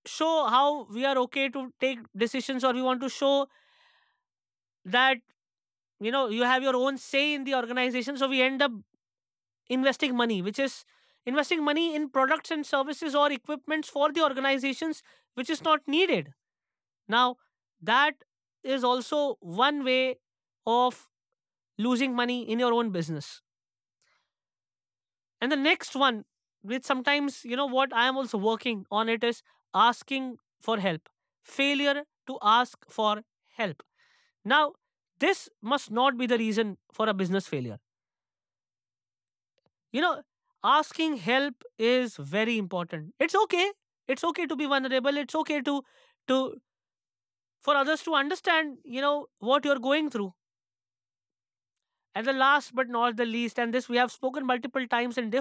show how we are okay to take decisions, or we want to show that you have your own say in the organization. So we end up investing money, which is investing money in products and services or equipments for the organizations, which is not needed. Now, that is also one way of losing money in your own business. And the next one, which sometimes, what I am also working on it, is asking for help. Failure to ask for help. Now, this must not be the reason for a business failure. You know, Asking help is very important. It's okay. It's okay to be vulnerable. It's okay to for others to understand, what you're going through. And the last but not the least, and this we have spoken multiple times in different